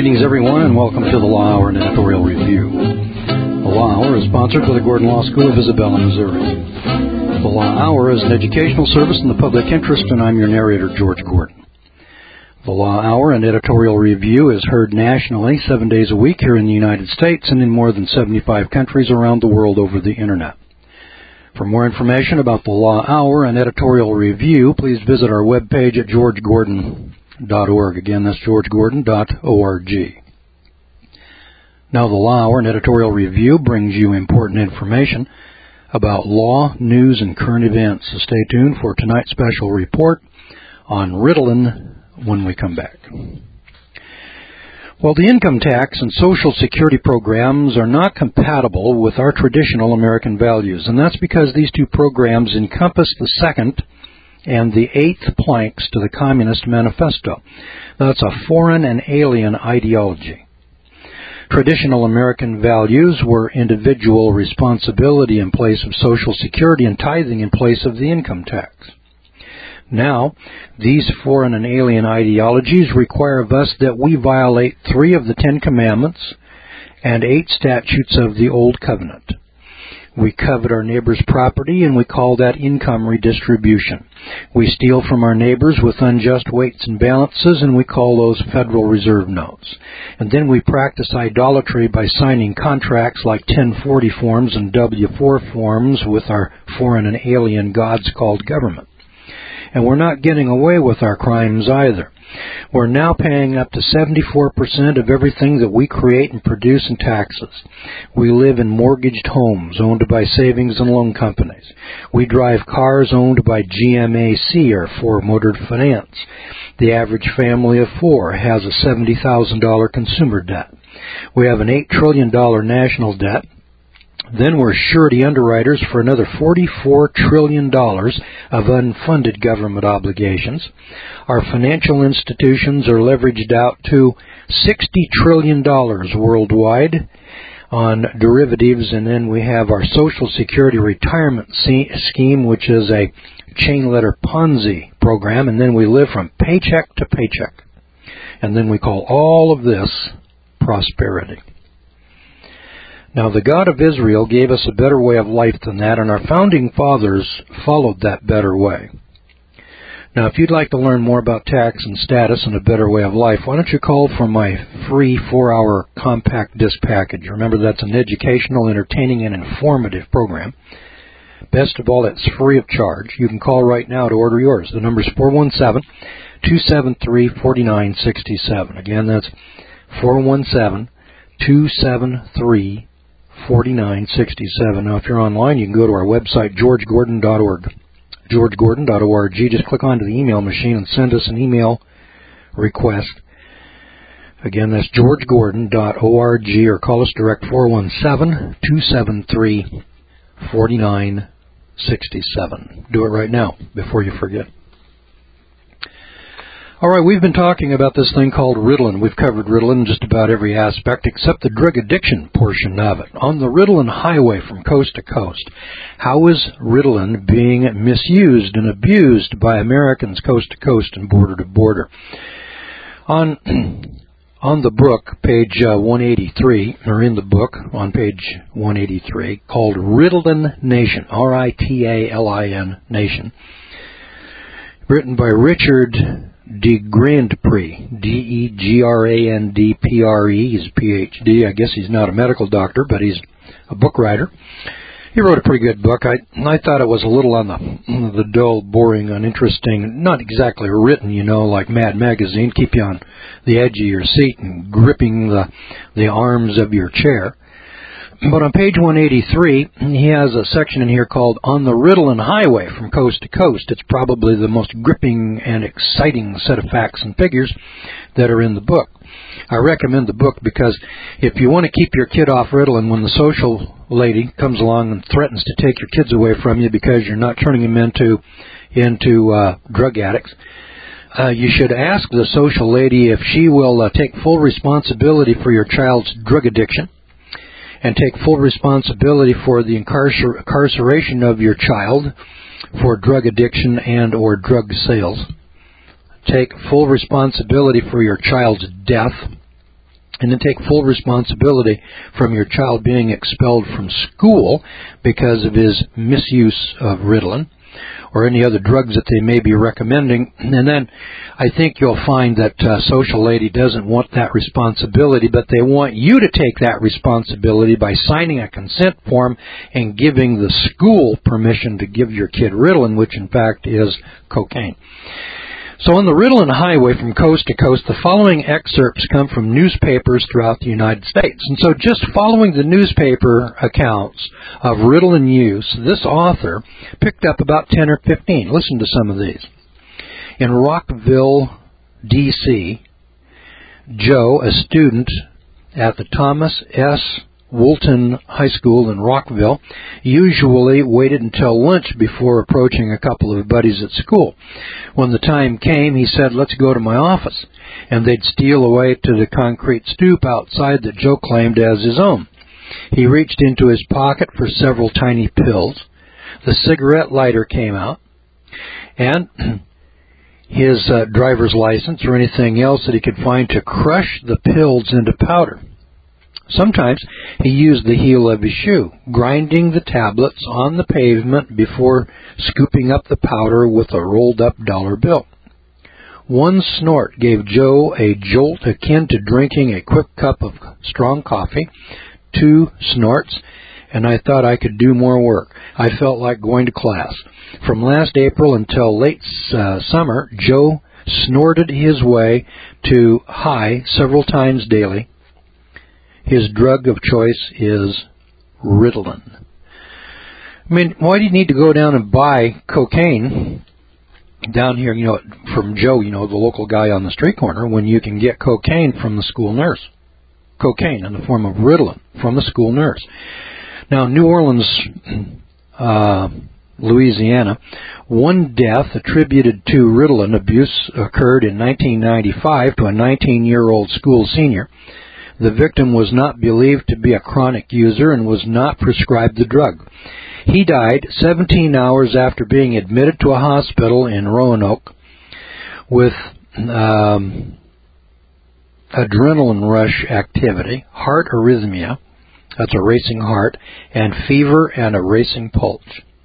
Greetings, everyone, and welcome to the Law Hour and Editorial Review. The Law Hour is sponsored by the Gordon Law School of Isabella, Missouri. The Law Hour is an educational service in the public interest, and I'm your narrator, George Gordon. The Law Hour and Editorial Review is heard nationally 7 days a week here in the United States and in more than 75 countries around the world over the Internet. For more information about the Law Hour and Editorial Review, please visit our webpage at georgegordon.org. Again, that's georgegordon.org. Now, the Law Hour and Editorial Review brings you important information about law, news, and current events. So stay tuned for tonight's special report on Ritalin when we come back. Well, the income tax and Social Security programs are not compatible with our traditional American values, and that's because these two programs encompass the second and the eighth planks to the Communist Manifesto. That's a foreign and alien ideology. Traditional American values were individual responsibility in place of Social Security and tithing in place of the income tax. Now, these foreign and alien ideologies require of us that we violate 3 of the 10 Commandments and 8 statutes of the Old Covenant. We covet our neighbor's property, and we call that income redistribution. We steal from our neighbors with unjust weights and balances, and we call those Federal Reserve notes. And then we practice idolatry by signing contracts like 1040 forms and W-4 forms with our foreign and alien gods called government. And we're not getting away with our crimes either. We're now paying up to 74% of everything that we create and produce in taxes. We live in mortgaged homes owned by savings and loan companies. We drive cars owned by GMAC, or Ford Motor Finance. The average family of 4 has a $70,000 consumer debt. We have an $8 trillion national debt. Then we're surety underwriters for another $44 trillion of unfunded government obligations. Our financial institutions are leveraged out to $60 trillion worldwide on derivatives, and then we have our Social Security retirement scheme, which is a chain letter Ponzi program, and then we live from paycheck to paycheck. And then we call all of this prosperity. Now, the God of Israel gave us a better way of life than that, and our founding fathers followed that better way. Now, if you'd like to learn more about tax and status and a better way of life, why don't you call for my free 4-hour compact disc package. Remember, that's an educational, entertaining, and informative program. Best of all, it's free of charge. You can call right now to order yours. The number is 417-273-4967. Again, that's 417-273-4967. Now, if you're online, you can go to our website, georgegordon.org. georgegordon.org. Just click onto the email machine and send us an email request. Again, that's georgegordon.org, or call us direct 417-273-4967. Do it right now before you forget. All right, we've been talking about this thing called Ritalin. We've covered Ritalin in just about every aspect except the drug addiction portion of it. On the Ritalin highway from coast to coast, how is Ritalin being misused and abused by Americans coast to coast and border to border? On the book, page 183, or in the book on page 183, called Ritalin Nation, R-I-T-A-L-I-N Nation, written by Richard DeGrandpre, D-E-G-R-A-N-D-P-R-E. He's a Ph.D. I guess he's not a medical doctor, but he's a book writer. He wrote a pretty good book. I thought it was a little on the dull, boring, uninteresting, not exactly written, like Mad Magazine, keep you on the edge of your seat and gripping the arms of your chair. But on page 183, he has a section in here called On the Ritalin Highway from Coast to Coast. It's probably the most gripping and exciting set of facts and figures that are in the book. I recommend the book because if you want to keep your kid off Ritalin when the social lady comes along and threatens to take your kids away from you because you're not turning them into drug addicts, you should ask the social lady if she will take full responsibility for your child's drug addiction and take full responsibility for the incarceration of your child for drug addiction and or drug sales. Take full responsibility for your child's death and then take full responsibility from your child being expelled from school because of his misuse of Ritalin or any other drugs that they may be recommending. And then I think you'll find that Social Lady doesn't want that responsibility, but they want you to take that responsibility by signing a consent form and giving the school permission to give your kid Ritalin, which in fact is cocaine. So on the Ritalin highway from coast to coast, the following excerpts come from newspapers throughout the United States. And so just following the newspaper accounts of Ritalin use, this author picked up about 10 or 15. Listen to some of these. In Rockville, D.C., Joe, a student at the Thomas S. Woolton High School in Rockville, usually waited until lunch before approaching a couple of buddies at school. When the time came, he said, "Let's go to my office," and they'd steal away to the concrete stoop outside that Joe claimed as his own. He reached into his pocket for several tiny pills. The cigarette lighter came out, and his driver's license or anything else that he could find to crush the pills into powder. Sometimes he used the heel of his shoe, grinding the tablets on the pavement before scooping up the powder with a rolled-up dollar bill. One snort gave Joe a jolt akin to drinking a quick cup of strong coffee. 2 snorts, and I thought I could do more work. I felt like going to class. From last April until late summer, Joe snorted his way to high several times daily. His drug of choice is Ritalin. I mean, why do you need to go down and buy cocaine down here, from Joe, the local guy on the street corner, when you can get cocaine from the school nurse? Cocaine in the form of Ritalin from the school nurse. Now, New Orleans, Louisiana, one death attributed to Ritalin abuse occurred in 1995 to a 19-year-old school senior. The victim was not believed to be a chronic user and was not prescribed the drug. He died 17 hours after being admitted to a hospital in Roanoke with adrenaline rush activity, heart arrhythmia, that's a racing heart, and fever and a racing pulse.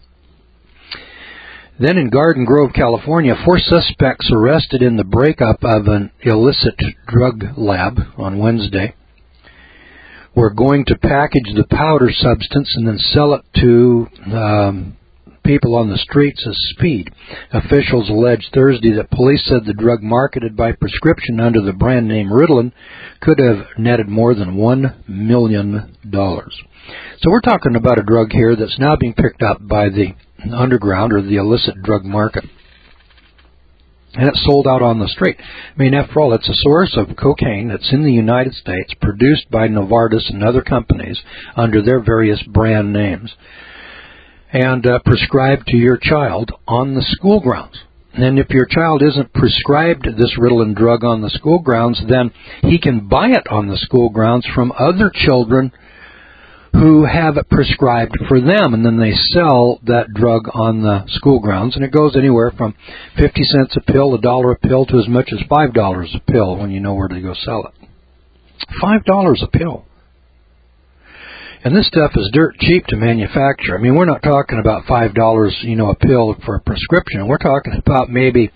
Then in Garden Grove, California, 4 suspects arrested in the breakup of an illicit drug lab on Wednesday were going to package the powder substance and then sell it to people on the streets as speed. Officials alleged Thursday that police said the drug marketed by prescription under the brand name Ritalin could have netted more than $1 million. So we're talking about a drug here that's now being picked up by the underground or the illicit drug market. And it's sold out on the street. I mean, after all, it's a source of cocaine that's in the United States, produced by Novartis and other companies under their various brand names, and prescribed to your child on the school grounds. And if your child isn't prescribed this Ritalin drug on the school grounds, then he can buy it on the school grounds from other children who have it prescribed for them, and then they sell that drug on the school grounds, and it goes anywhere from 50 cents a pill, $1 a pill, to as much as $5 a pill when you know where to go sell it. $5 a pill. And this stuff is dirt cheap to manufacture. I mean, we're not talking about $5, a pill for a prescription. We're talking about maybe,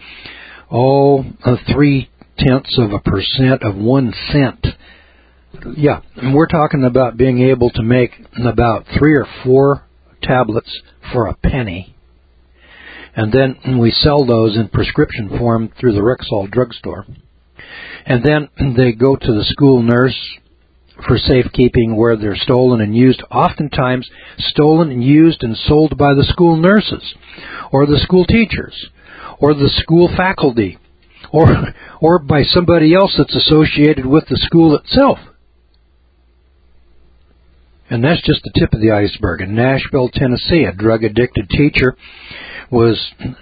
0.3% of 1 cent. Yeah, and we're talking about being able to make about 3 or 4 tablets for a penny. And then we sell those in prescription form through the Rexall drugstore. And then they go to the school nurse for safekeeping, where they're stolen and used, oftentimes stolen and used and sold by the school nurses or the school teachers or the school faculty or by somebody else that's associated with the school itself. And that's just the tip of the iceberg. In Nashville, Tennessee, a drug-addicted teacher who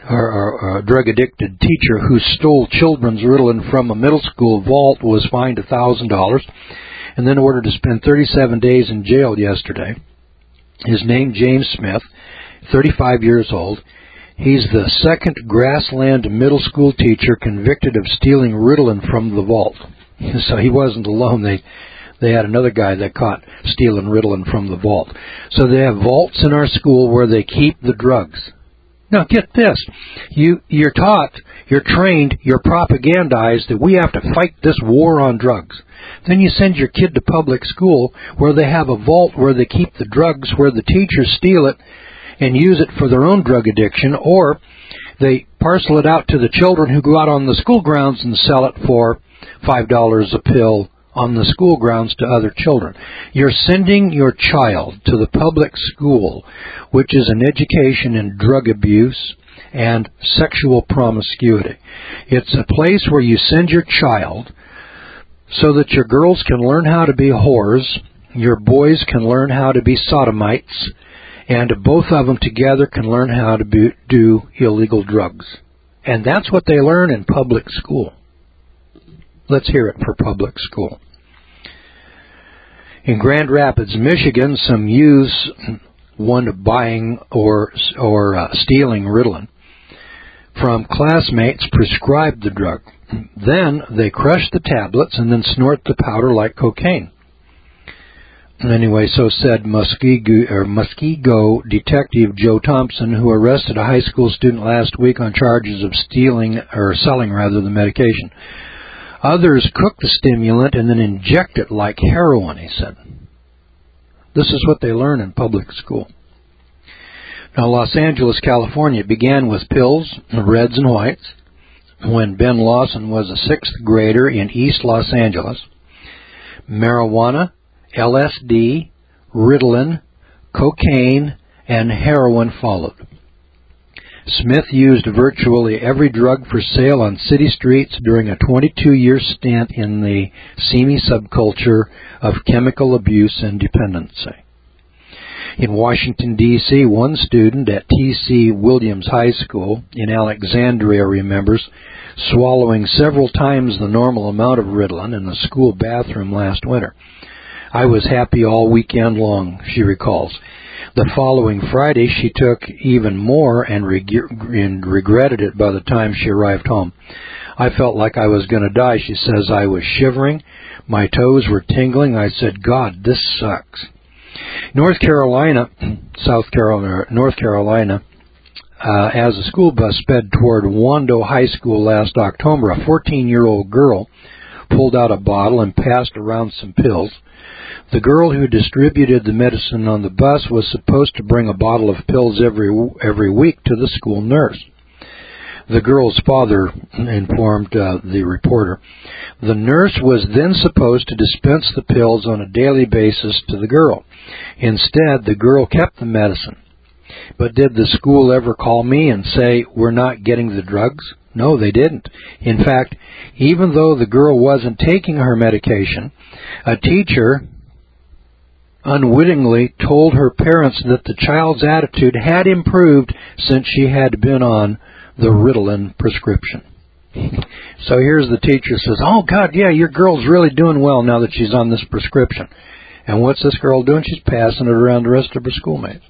stole children's Ritalin from a middle school vault was fined $1,000 and then ordered to spend 37 days in jail yesterday. His name, James Smith, 35 years old. He's the second Grassland middle school teacher convicted of stealing Ritalin from the vault. So he wasn't alone. They had another guy that caught stealing Ritalin from the vault. So they have vaults in our school where they keep the drugs. Now get this. You're taught, you're trained, you're propagandized that we have to fight this war on drugs. Then you send your kid to public school where they have a vault where they keep the drugs, where the teachers steal it and use it for their own drug addiction, or they parcel it out to the children who go out on the school grounds and sell it for $5 a pill on the school grounds to other children. You're sending your child to the public school, which is an education in drug abuse and sexual promiscuity. It's a place where you send your child so that your girls can learn how to be whores, your boys can learn how to be sodomites, and both of them together can learn how to do illegal drugs. And that's what they learn in public school. Let's hear it for public school. In Grand Rapids, Michigan, some youths, one buying or stealing Ritalin from classmates, prescribed the drug. Then they crush the tablets and then snort the powder like cocaine. Anyway, so said Muskego Detective Joe Thompson, who arrested a high school student last week on charges of selling the medication. Others cook the stimulant and then inject it like heroin, he said. This is what they learn in public school. Now, Los Angeles, California began with pills, reds and whites, when Ben Lawson was a sixth grader in East Los Angeles. Marijuana, LSD, Ritalin, cocaine, and heroin followed. Smith used virtually every drug for sale on city streets during a 22-year stint in the seamy subculture of chemical abuse and dependency. In Washington, D.C., one student at T.C. Williams High School in Alexandria remembers swallowing several times the normal amount of Ritalin in the school bathroom last winter. I was happy all weekend long, she recalls. The following Friday, she took even more and regretted it by the time she arrived home. I felt like I was going to die, she says. I was shivering. My toes were tingling. I said, God, this sucks. North Carolina, as a school bus sped toward Wando High School last October, a 14-year-old girl pulled out a bottle and passed around some pills. The girl who distributed the medicine on the bus was supposed to bring a bottle of pills every week to the school nurse. The girl's father informed the reporter. The nurse was then supposed to dispense the pills on a daily basis to the girl. Instead, the girl kept the medicine. But did the school ever call me and say, we're not getting the drugs? No, they didn't. In fact, even though the girl wasn't taking her medication, a teacher unwittingly told her parents that the child's attitude had improved since she had been on the Ritalin prescription. So here's the teacher says, oh, God, yeah, your girl's really doing well now that she's on this prescription. And what's this girl doing? She's passing it around the rest of her schoolmates.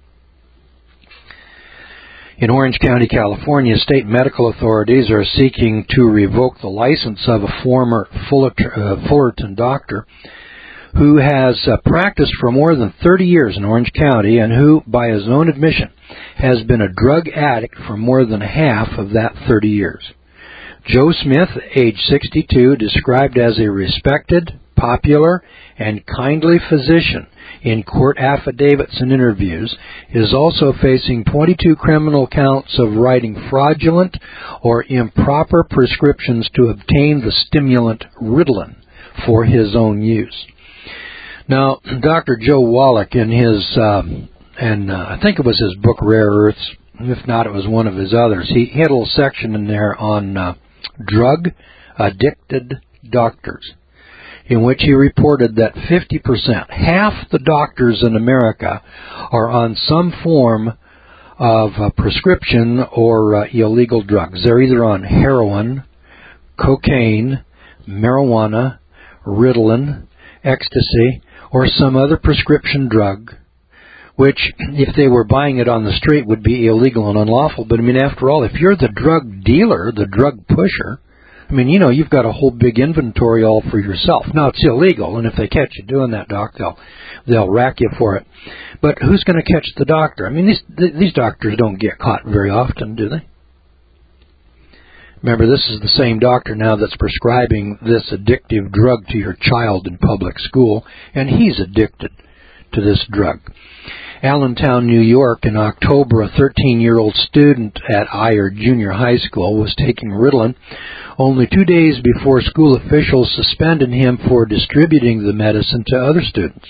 In Orange County, California, state medical authorities are seeking to revoke the license of a former Fullerton doctor who has practiced for more than 30 years in Orange County and who, by his own admission, has been a drug addict for more than half of that 30 years. Joe Smith, age 62, described as a respected, popular, and kindly physician in court affidavits and interviews, is also facing 22 criminal counts of writing fraudulent or improper prescriptions to obtain the stimulant Ritalin for his own use. Now, Dr. Joe Wallach, in his, I think it was his book Rare Earths, if not it was one of his others, he had a little section in there on drug-addicted doctors, in which he reported that 50%, half the doctors in America, are on some form of prescription or illegal drugs. They're either on heroin, cocaine, marijuana, Ritalin, ecstasy, or some other prescription drug, which, if they were buying it on the street, would be illegal and unlawful. But, I mean, after all, if you're the drug dealer, the drug pusher, I mean, you've got a whole big inventory all for yourself. Now, it's illegal, and if they catch you doing that, Doc, they'll rack you for it. But who's going to catch the doctor? I mean, these doctors don't get caught very often, do they? Remember, this is the same doctor now that's prescribing this addictive drug to your child in public school, and he's addicted to this drug. Allentown, New York, in October, a 13-year-old student at Ayer Junior High School was taking Ritalin only 2 days before school officials suspended him for distributing the medicine to other students.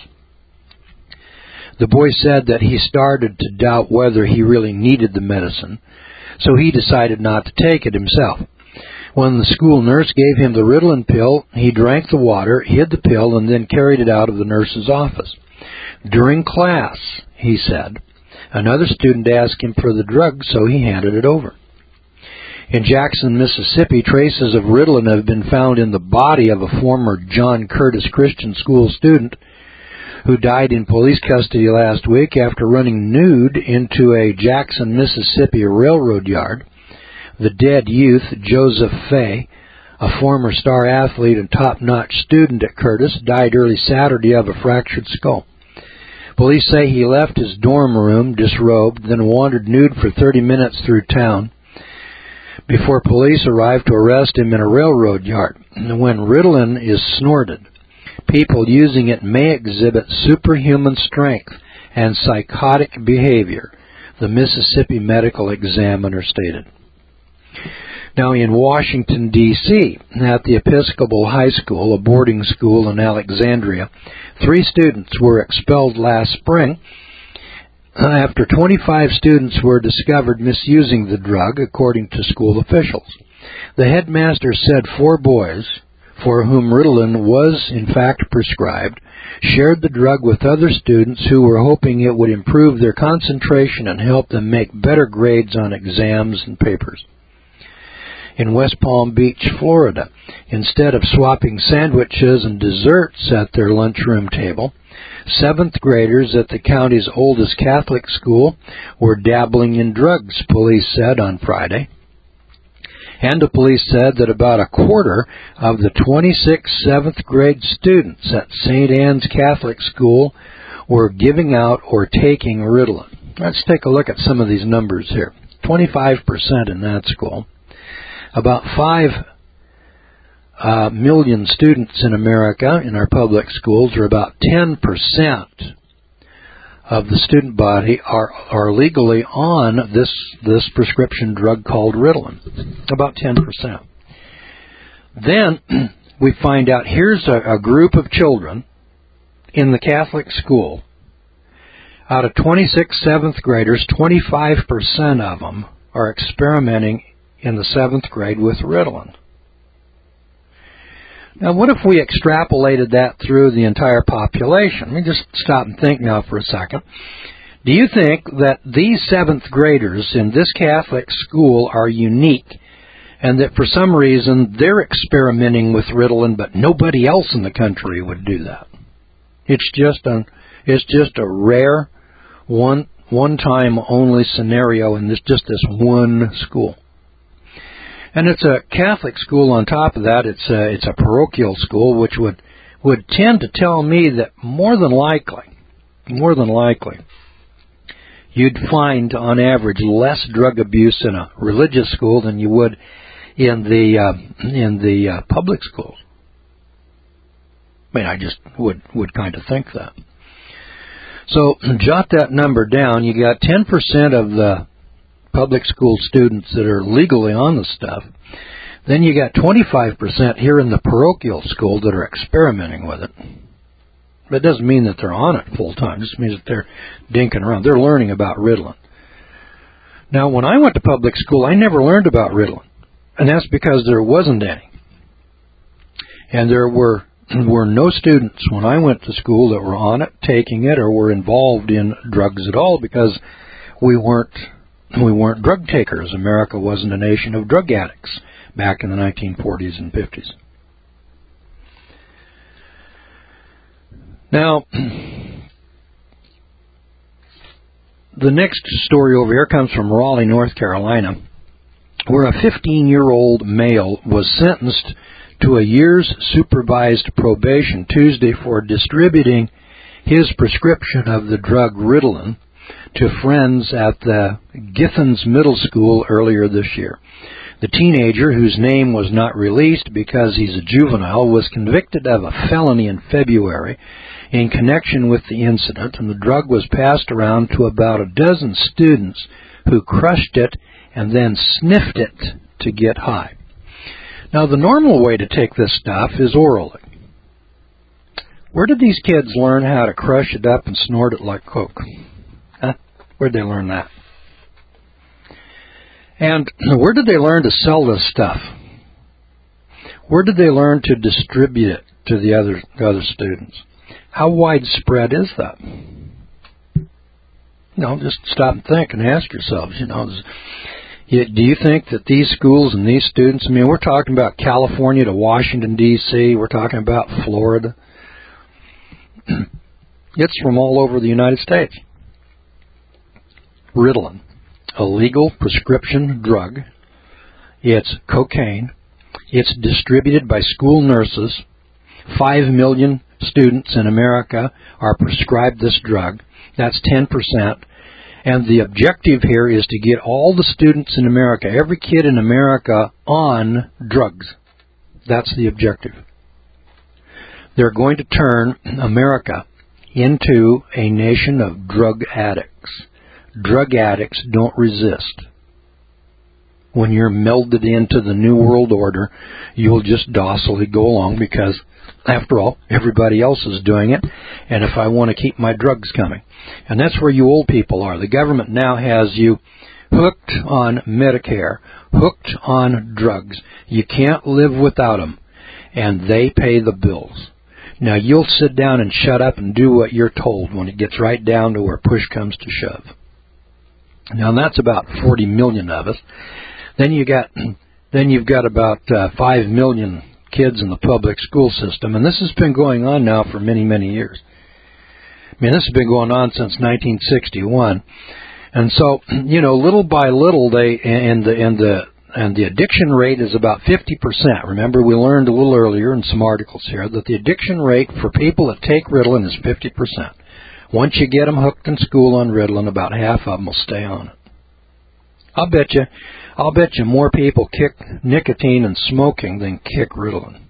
The boy said that he started to doubt whether he really needed the medicine, so he decided not to take it himself. When the school nurse gave him the Ritalin pill, he drank the water, hid the pill, and then carried it out of the nurse's office. During class, he said, another student asked him for the drug, so he handed it over. In Jackson, Mississippi, traces of Ritalin have been found in the body of a former John Curtis Christian School student who died in police custody last week after running nude into a Jackson, Mississippi railroad yard. The dead youth, Joseph Fay, a former star athlete and top-notch student at Curtis, died early Saturday of a fractured skull. Police say he left his dorm room disrobed, then wandered nude for 30 minutes through town before police arrived to arrest him in a railroad yard. When Ritalin is snorted, people using it may exhibit superhuman strength and psychotic behavior, the Mississippi Medical Examiner stated. Now, in Washington, D.C., at the Episcopal High School, a boarding school in Alexandria, 3 students were expelled last spring after 25 students were discovered misusing the drug, according to school officials. The headmaster said 4 boys, for whom Ritalin was in fact prescribed, shared the drug with other students who were hoping it would improve their concentration and help them make better grades on exams and papers. In West Palm Beach, Florida, instead of swapping sandwiches and desserts at their lunchroom table, 7th graders at the county's oldest Catholic school were dabbling in drugs, police said on Friday. And the police said that about a quarter of the 26 7th grade students at St. Anne's Catholic School were giving out or taking Ritalin. Let's take a look at some of these numbers here. 25% in that school. About 5 million students in America in our public schools, or about 10% of the student body, are legally on this prescription drug called Ritalin. About 10%. Then we find out here's a group of children in the Catholic school. Out of 26 7th graders, 25% of them are experimenting in the 7th grade with Ritalin. Now, what if we extrapolated that through the entire population? Let me just stop and think now for a second. Do you think that these 7th graders in this Catholic school are unique and that for some reason they're experimenting with Ritalin but nobody else in the country would do that? It's just a rare, one-time only scenario in this one school. And it's a Catholic school on top of that. It's a parochial school, which would tend to tell me that more than likely, you'd find on average less drug abuse in a religious school than you would in the public schools. I mean, I just would kind of think that. So jot that number down. You got 10% of the public school students that are legally on the stuff. Then you got 25% here in the parochial school that are experimenting with it. But it doesn't mean that they're on it full time. It just means that they're dinking around. They're learning about Ritalin. Now, when I went to public school, I never learned about Ritalin. And that's because there wasn't any. And there were no students when I went to school that were on it, taking it, or were involved in drugs at all, because we weren't drug takers. America wasn't a nation of drug addicts back in the 1940s and 50s. Now, the next story over here comes from Raleigh, North Carolina. where a 15-year-old male was sentenced to a year's supervised probation Tuesday for distributing his prescription of the drug Ritalin to friends at the Githens Middle School earlier this year. The teenager, whose name was not released because he's a juvenile, was convicted of a felony in February in connection with the incident, and the drug was passed around to about a dozen students who crushed it and then sniffed it to get high. Now, the normal way to take this stuff is orally. Where did these kids learn how to crush it up and snort it like Coke? Huh? Where'd they learn that? And where did they learn to sell this stuff? Where did they learn to distribute it to the other students? How widespread is that? Just stop and think and ask yourselves, do you think that these schools and these students, we're talking about California to Washington, D.C., we're talking about Florida. It's from all over the United States. Ritalin, a legal prescription drug. It's cocaine. It's distributed by school nurses. 5 million students in America are prescribed this drug. That's 10%. And the objective here is to get all the students in America, every kid in America, on drugs. That's the objective. They're going to turn America into a nation of drug addicts. Drug addicts don't resist. When you're melded into the New World Order, you'll just docilely go along because, after all, everybody else is doing it, and if I want to keep my drugs coming. And that's where you old people are. The government now has you hooked on Medicare, hooked on drugs. You can't live without them, and they pay the bills. Now, you'll sit down and shut up and do what you're told when it gets right down to where push comes to shove. Now, that's about 40 million of us. Then you've got about 5 million kids in the public school system, and this has been going on now for many, many years. This has been going on since 1961, and so little by little, the addiction rate is about 50%. Remember, we learned a little earlier in some articles here that the addiction rate for people that take Ritalin is 50%. Once you get them hooked in school on Ritalin, about half of them will stay on it. I'll bet you more people kick nicotine and smoking than kick Ritalin.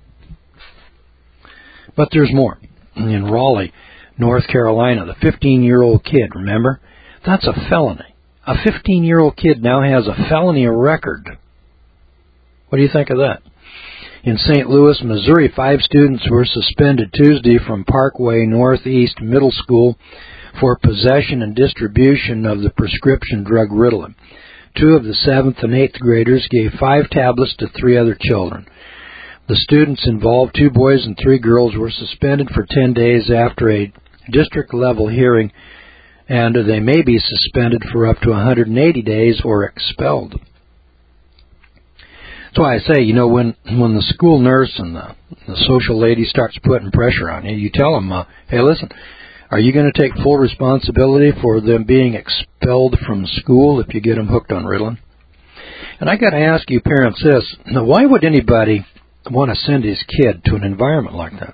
But there's more. In Raleigh, North Carolina, the 15-year-old kid, remember? That's a felony. A 15-year-old kid now has a felony record. What do you think of that? In St. Louis, Missouri, 5 students were suspended Tuesday from Parkway Northeast Middle School for possession and distribution of the prescription drug Ritalin. 2 of the 7th and 8th graders gave 5 tablets to 3 other children. The students involved, 2 boys and 3 girls, were suspended for 10 days after a district-level hearing, and they may be suspended for up to 180 days or expelled. That's why I say, when the school nurse and the social lady starts putting pressure on you, you tell them, hey, listen, are you going to take full responsibility for them being expelled from school if you get them hooked on Ritalin? And I got to ask you parents this, now, why would anybody want to send his kid to an environment like that?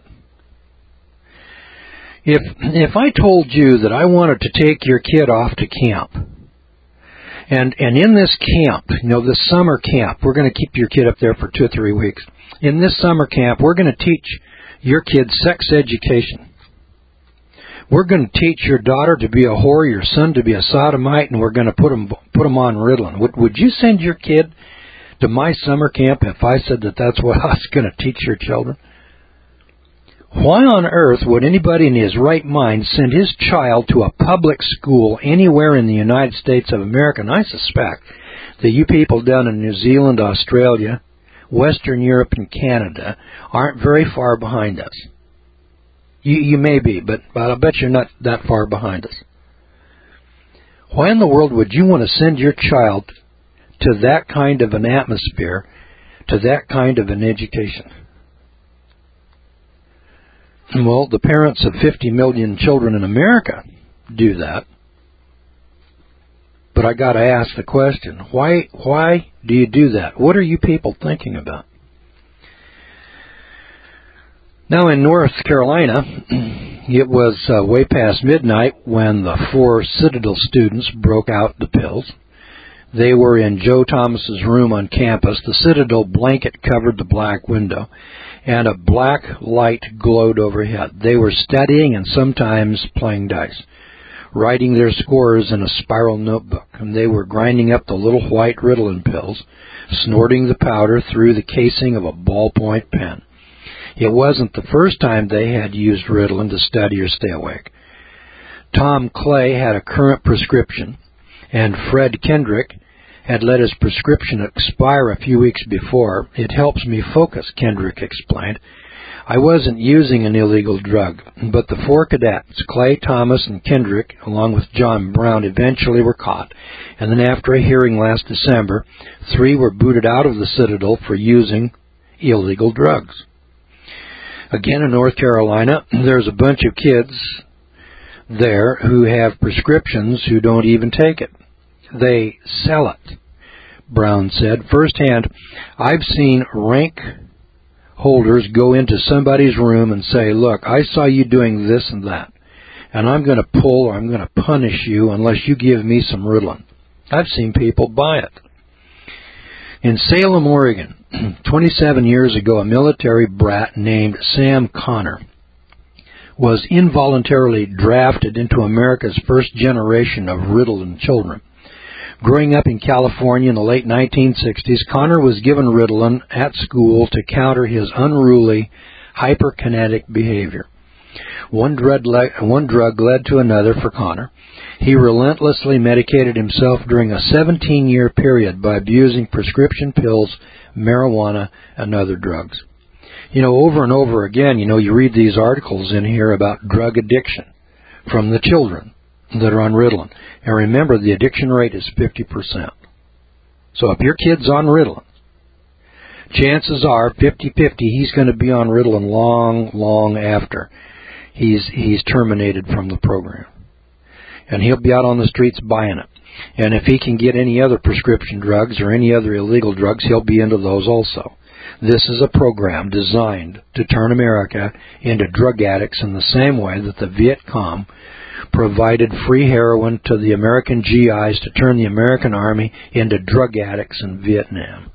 If I told you that I wanted to take your kid off to camp, and in this camp, this summer camp, we're going to keep your kid up there for 2 or 3 weeks. In this summer camp, we're going to teach your kid sex education. We're going to teach your daughter to be a whore, your son to be a sodomite, and we're going to put them on Ritalin. Would you send your kid to my summer camp if I said that that's what I was going to teach your children? Why on earth would anybody in his right mind send his child to a public school anywhere in the United States of America? And I suspect that you people down in New Zealand, Australia, Western Europe, and Canada aren't very far behind us. You may be, but I'll bet you're not that far behind us. Why in the world would you want to send your child to that kind of an atmosphere, to that kind of an education? Well, the parents of 50 million children in America do that. But I got to ask the question, why do you do that? What are you people thinking about? Now in North Carolina, it was way past midnight when the 4 Citadel students broke out the pills. They were in Joe Thomas's room on campus. The Citadel blanket covered the black window, and a black light glowed overhead. They were studying and sometimes playing dice, writing their scores in a spiral notebook, and they were grinding up the little white Ritalin pills, snorting the powder through the casing of a ballpoint pen. It wasn't the first time they had used Ritalin to study or stay awake. Tom Clay had a current prescription, and Fred Kendrick had let his prescription expire a few weeks before. It helps me focus, Kendrick explained. I wasn't using an illegal drug, but the 4 cadets, Clay, Thomas, and Kendrick, along with John Brown, eventually were caught. And then after a hearing last December, 3 were booted out of the Citadel for using illegal drugs. Again, in North Carolina, there's a bunch of kids there who have prescriptions who don't even take it. They sell it, Brown said. Firsthand, I've seen rank holders go into somebody's room and say, look, I saw you doing this and that, and I'm going to pull or I'm going to punish you unless you give me some Ritalin. I've seen people buy it. In Salem, Oregon, 27 years ago, a military brat named Sam Connor was involuntarily drafted into America's first generation of Ritalin children. Growing up in California in the late 1960s, Connor was given Ritalin at school to counter his unruly, hyperkinetic behavior. One drug led to another for Connor. He relentlessly medicated himself during a 17-year period by abusing prescription pills, marijuana, and other drugs. Over and over again, you read these articles in here about drug addiction from the children that are on Ritalin. And remember, the addiction rate is 50%. So if your kid's on Ritalin, chances are 50-50 he's going to be on Ritalin long after he's terminated from the program. And he'll be out on the streets buying it. And if he can get any other prescription drugs or any other illegal drugs, he'll be into those also. This is a program designed to turn America into drug addicts in the same way that the Viet Cong provided free heroin to the American GIs to turn the American Army into drug addicts in Vietnam.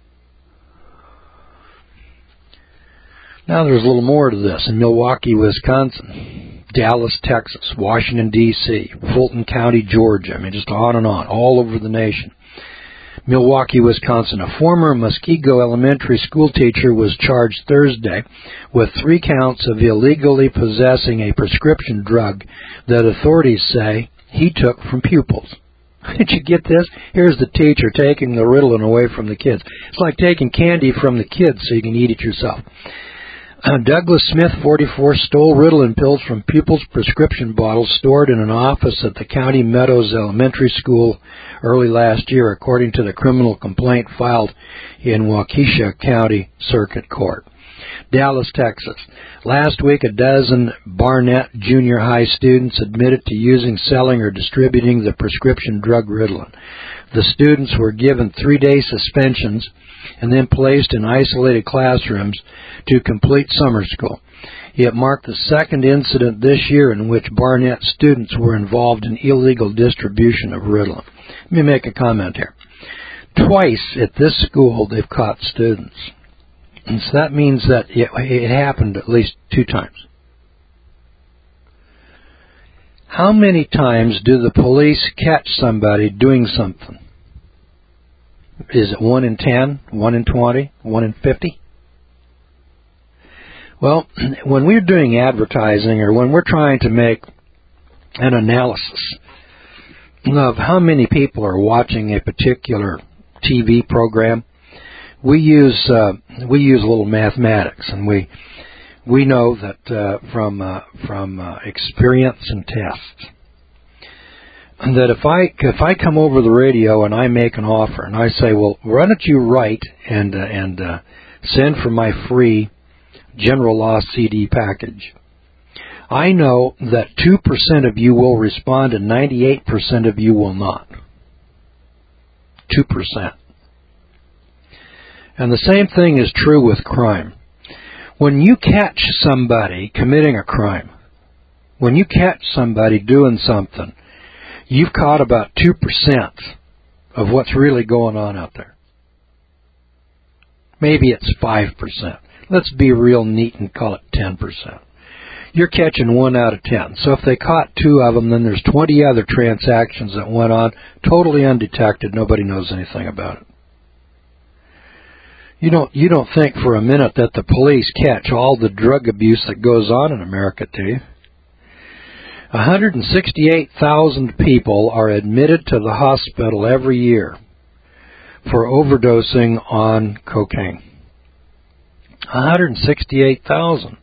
Now there's a little more to this. In Milwaukee, Wisconsin, Dallas, Texas, Washington, D.C., Fulton County, Georgia, just on and on, all over the nation. Milwaukee, Wisconsin, a former Muskego Elementary school teacher was charged Thursday with 3 counts of illegally possessing a prescription drug that authorities say he took from pupils. Did you get this? Here's the teacher taking the Ritalin away from the kids. It's like taking candy from the kids so you can eat it yourself. Douglas Smith, 44, stole Ritalin pills from pupils' prescription bottles stored in an office at the County Meadows Elementary School early last year, according to the criminal complaint filed in Waukesha County Circuit Court. Dallas, Texas. Last week, a dozen Barnett Junior High students admitted to using, selling, or distributing the prescription drug Ritalin. The students were given 3-day suspensions and then placed in isolated classrooms to complete summer school. It marked the second incident this year in which Barnett students were involved in illegal distribution of Ritalin. Let me make a comment here. Twice at this school they've caught students. And so that means that it happened at least 2 times. How many times do the police catch somebody doing something? Is it 1 in 10, 1 in 20, 1 in 50? Well, when we're doing advertising or when we're trying to make an analysis of how many people are watching a particular TV program, we use a little mathematics, and we know that from experience and tests, that if I come over the radio and I make an offer and I say, well, why don't you write and send for my free General Law CD package, I know that 2% of you will respond and 98% of you will not. 2%. And the same thing is true with crime. When you catch somebody committing a crime, when you catch somebody doing something, you've caught about 2% of what's really going on out there. Maybe it's 5%. Let's be real neat and call it 10%. You're catching 1 out of 10. So if they caught 2 of them, then there's 20 other transactions that went on totally undetected. Nobody knows anything about it. You don't think for a minute that the police catch all the drug abuse that goes on in America, do you? 168,000 people are admitted to the hospital every year for overdosing on cocaine. 168,000.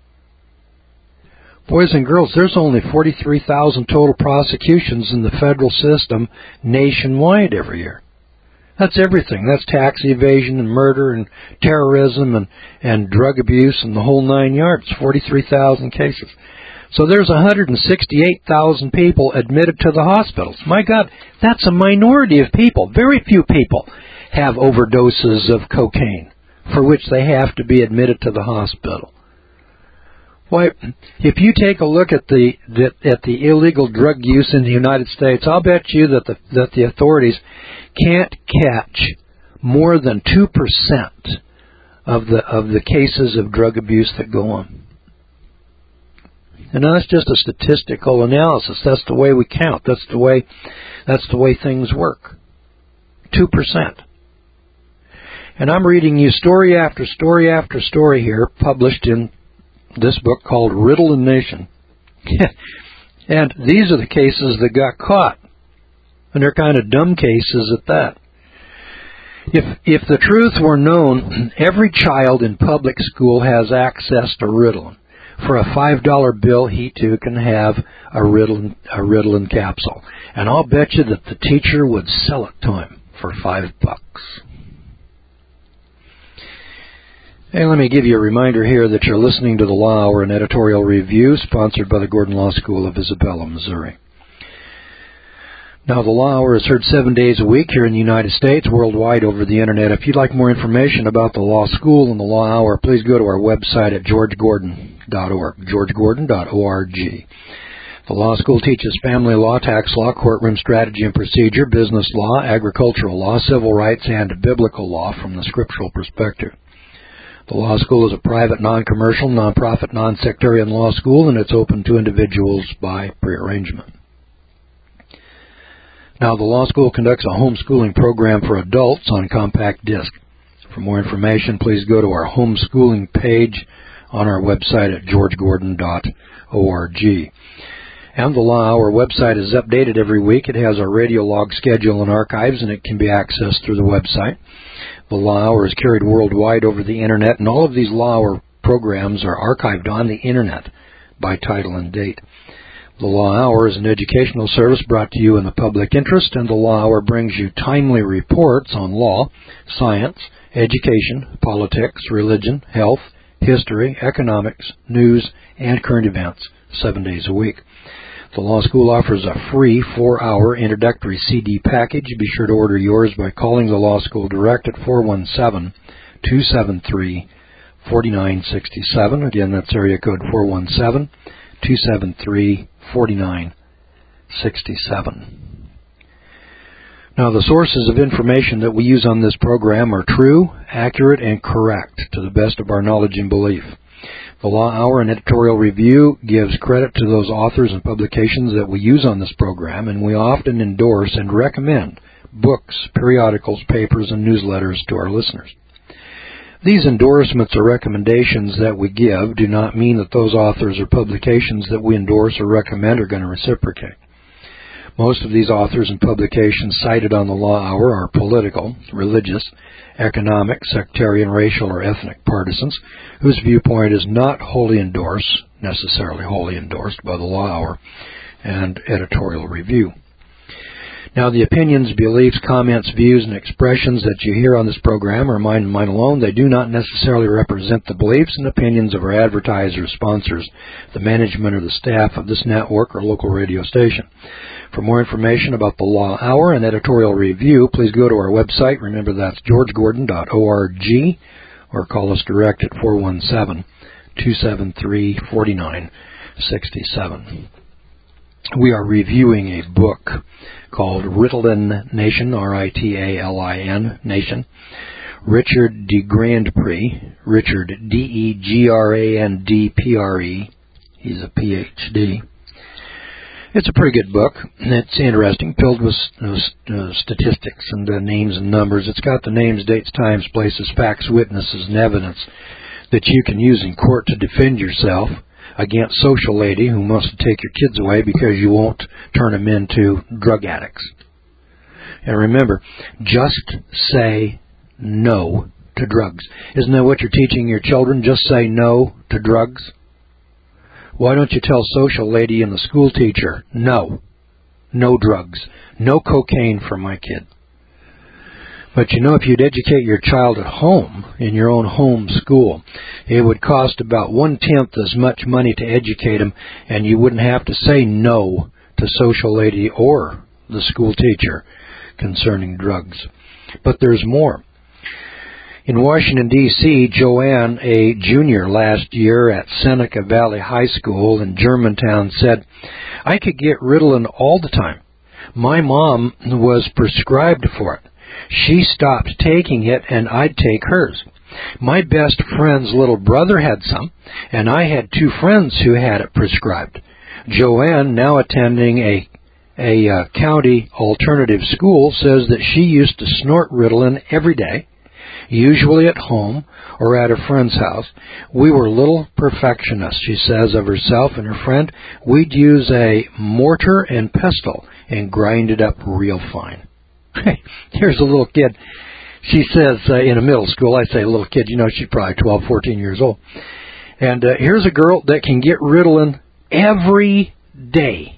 Boys and girls, there's only 43,000 total prosecutions in the federal system nationwide every year. That's everything. That's tax evasion and murder and terrorism and drug abuse and the whole 9 yards. 43,000 cases. So there's 168,000 people admitted to the hospitals. My God, that's a minority of people. Very few people have overdoses of cocaine for which they have to be admitted to the hospital. Why, if you take a look at the illegal drug use in the United States, I'll bet you that the authorities can't catch more than 2% of the cases of drug abuse that go on. And that's just a statistical analysis. That's the way we count. That's the way things work. 2%. And I'm reading you story after story after story here, published in this book called Ritalin Nation. And these are the cases that got caught. And they're kind of dumb cases at that. If the truth were known, every child in public school has access to Ritalin. For a $5 bill, he too can have a Ritalin capsule. And I'll bet you that the teacher would sell it to him for $5. Hey, let me give you a reminder here that you're listening to the Law Hour, an editorial review sponsored by the Gordon Law School of Isabella, Missouri. Now, the Law Hour is heard 7 days a week here in the United States, worldwide over the Internet. If you'd like more information about the Law School and the Law Hour, please go to our website at georgegordon.org, georgegordon.org. The Law School teaches family law, tax law, courtroom strategy and procedure, business law, agricultural law, civil rights, and biblical law from the scriptural perspective. The Law School is a private, non-commercial, non-profit, non-sectarian law school, and it's open to individuals by prearrangement. Now, the Law School conducts a homeschooling program for adults on compact disc. For more information, please go to our homeschooling page on our website at georgegordon.org. And the Law Hour website is updated every week. It has our radio log schedule and archives, and it can be accessed through the website. The Law Hour is carried worldwide over the Internet, and all of these Law Hour programs are archived on the Internet by title and date. The Law Hour is an educational service brought to you in the public interest, and the Law Hour brings you timely reports on law, science, education, politics, religion, health, history, economics, news, and current events 7 days a week. The Law School offers a free 4-hour introductory CD package. Be sure to order yours by calling the Law School direct at 417-273-4967. Again, that's area code 417-273-4967. Now, the sources of information that we use on this program are true, accurate, and correct to the best of our knowledge and belief. The Law Hour and editorial review gives credit to those authors and publications that we use on this program, and we often endorse and recommend books, periodicals, papers, and newsletters to our listeners. These endorsements or recommendations that we give do not mean that those authors or publications that we endorse or recommend are going to reciprocate. Most of these authors and publications cited on the Law Hour are political, religious, economic, sectarian, racial, or ethnic partisans whose viewpoint is not necessarily wholly endorsed by the Law Hour and editorial review. Now, the opinions, beliefs, comments, views, and expressions that you hear on this program are mine and mine alone. They do not necessarily represent the beliefs and opinions of our advertisers, sponsors, the management, or the staff of this network or local radio station. For more information about the Law Hour and editorial review, please go to our website. Remember, that's georgegordon.org, or call us direct at 417-273-4967. We are reviewing a book called Ritalin Nation, R-I-T-A-L-I-N, Nation. Richard de Grandpré, Richard, D-E-G-R-A-N-D-P-R-E. He's a Ph.D. It's a pretty good book. It's interesting, filled with statistics and names and numbers. It's got the names, dates, times, places, facts, witnesses, and evidence that you can use in court to defend yourself against social lady who wants to take your kids away because you won't turn them into drug addicts. And remember, just say no to drugs. Isn't that what you're teaching your children? Just say no to drugs? Why don't you tell social lady and the school teacher, no drugs, no cocaine for my kid? But you know, if you'd educate your child at home, in your own home school, it would cost about 1/10 as much money to educate them, and you wouldn't have to say no to social lady or the school teacher concerning drugs. But there's more. In Washington, D.C., Joanne, a junior last year at Seneca Valley High School in Germantown, said, "I could get Ritalin all the time. My mom was prescribed for it. She stopped taking it, and I'd take hers. My best friend's little brother had some, and I had 2 friends who had it prescribed." Joanne, now attending a county alternative school, says that she used to snort Ritalin every day, usually at home or at a friend's house. "We were little perfectionists," she says of herself and her friend. "We'd use a mortar and pestle and grind it up real fine." Here's a little kid. She says in a middle school, I say a little kid, you know, she's probably 12, 14 years old. And here's a girl that can get Ritalin every day.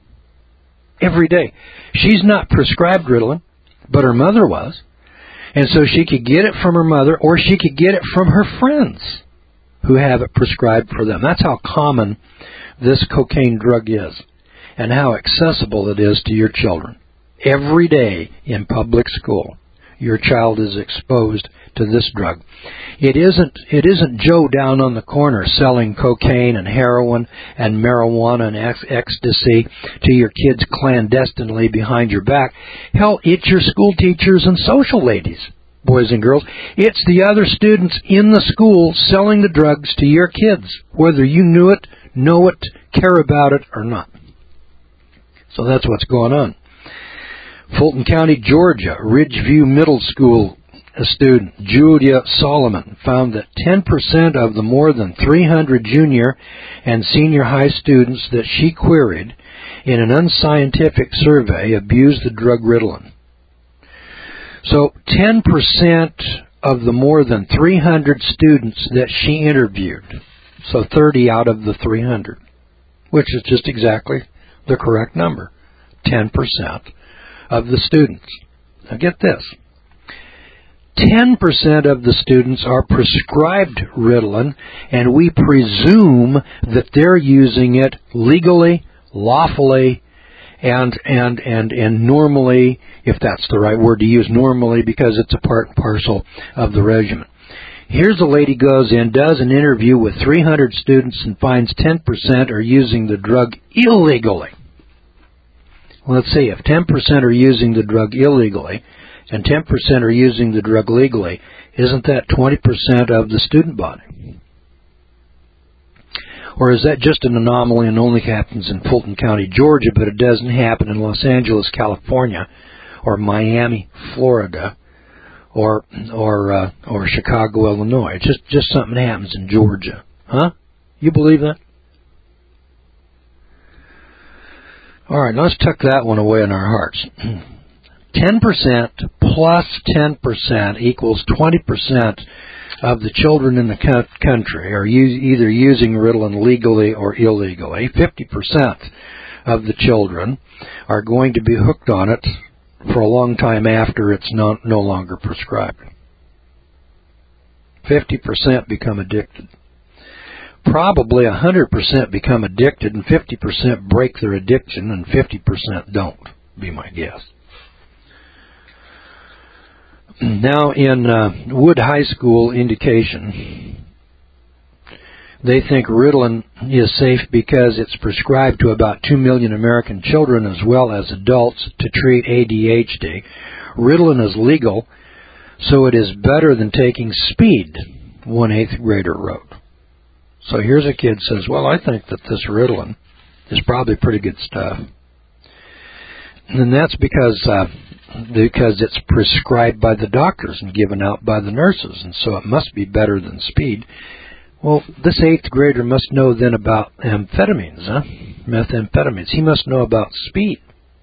Every day. She's not prescribed Ritalin, but her mother was. And so she could get it from her mother, or she could get it from her friends who have it prescribed for them. That's how common this cocaine drug is, and how accessible it is to your children. Every day in public school, your child is exposed to this drug. It isn't Joe down on the corner selling cocaine and heroin and marijuana and ecstasy to your kids clandestinely behind your back. Hell, it's your school teachers and social ladies, boys and girls. It's the other students in the school selling the drugs to your kids, whether you knew it, know it, care about it, or not. So that's what's going on. Fulton County, Georgia, Ridgeview Middle School student Julia Solomon found that 10% of the more than 300 junior and senior high students that she queried in an unscientific survey abused the drug Ritalin. So 10% of the more than 300 students that she interviewed, so 30 out of the 300, which is just exactly the correct number, 10% of the students. Now get this. 10% of the students are prescribed Ritalin, and we presume that they're using it legally, lawfully, and normally, if that's the right word to use, normally, because it's a part and parcel of the regimen. Here's a lady goes in, does an interview with 300 students, and finds 10% are using the drug illegally. Let's see, if 10% are using the drug illegally and 10% are using the drug legally, isn't that 20% of the student body? Or is that just an anomaly and only happens in Fulton County, Georgia, but it doesn't happen in Los Angeles, California, or Miami, Florida, or Chicago, Illinois? It's just something that happens in Georgia. Huh? You believe that? All right, let's tuck that one away in our hearts. 10% plus 10% equals 20% of the children in the country are either using Ritalin legally or illegally. 50% of the children are going to be hooked on it for a long time after it's no longer prescribed. 50% become addicted. Probably 100% become addicted, and 50% break their addiction, and 50% don't, be my guess. Now, in Wood High School indication, they think Ritalin is safe because it's prescribed to about 2 million American children as well as adults to treat ADHD. Ritalin is legal, so it is better than taking speed, one 8th grader wrote. So here's a kid says, well, I think that this Ritalin is probably pretty good stuff. And that's because it's prescribed by the doctors and given out by the nurses, and so it must be better than speed. Well, this 8th grader must know then about amphetamines, methamphetamines. He must know about speed.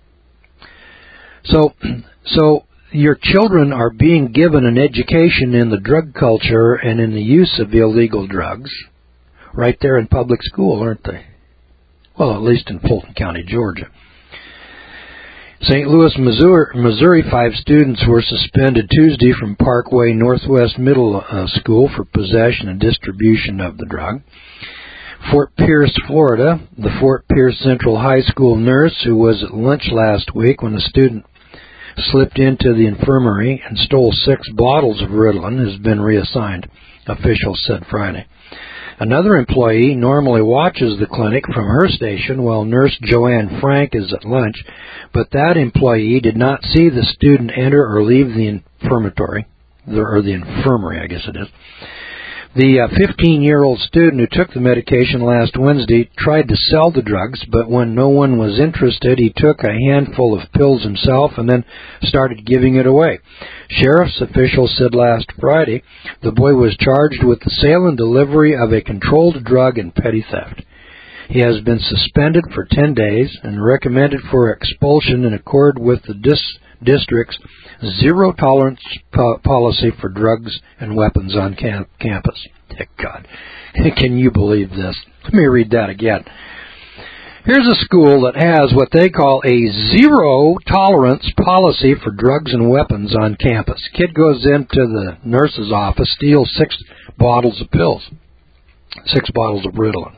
So your children are being given an education in the drug culture and in the use of illegal drugs right there in public school, aren't they? Well, at least in Fulton County, Georgia. St. Louis, Missouri, 5 students were suspended Tuesday from Parkway Northwest Middle School for possession and distribution of the drug. Fort Pierce, Florida, the Fort Pierce Central High School nurse who was at lunch last week when a student slipped into the infirmary and stole 6 bottles of Ritalin has been reassigned, officials said Friday. Another employee normally watches the clinic from her station while Nurse Joanne Frank is at lunch, but that employee did not see the student enter or leave the infirmary, I guess it is. The 15-year-old student who took the medication last Wednesday tried to sell the drugs, but when no one was interested, he took a handful of pills himself and then started giving it away. Sheriff's officials said last Friday the boy was charged with the sale and delivery of a controlled drug and petty theft. He has been suspended for 10 days and recommended for expulsion in accord with the district's zero-tolerance policy for drugs and weapons on campus. God, can you believe this? Let me read that again. Here's a school that has what they call a zero-tolerance policy for drugs and weapons on campus. Kid goes into the nurse's office, steals 6 bottles of pills, 6 bottles of Ritalin.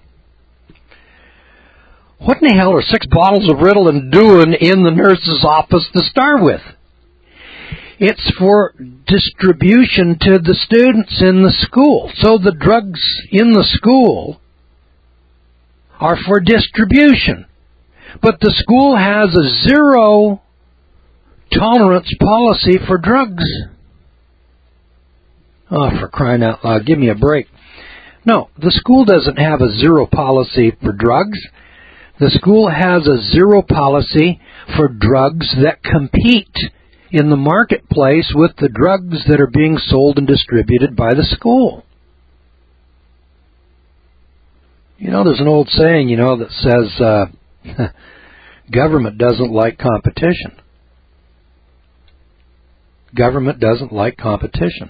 What in the hell are 6 bottles of Ritalin doing in the nurse's office to start with? It's for distribution to the students in the school. So the drugs in the school are for distribution. But the school has a zero-tolerance policy for drugs. Oh, for crying out loud, give me a break. No, the school doesn't have a zero policy for drugs. The school has a zero policy for drugs that compete in the marketplace with the drugs that are being sold and distributed by the school. You know, there's an old saying, that says government doesn't like competition. Government doesn't like competition.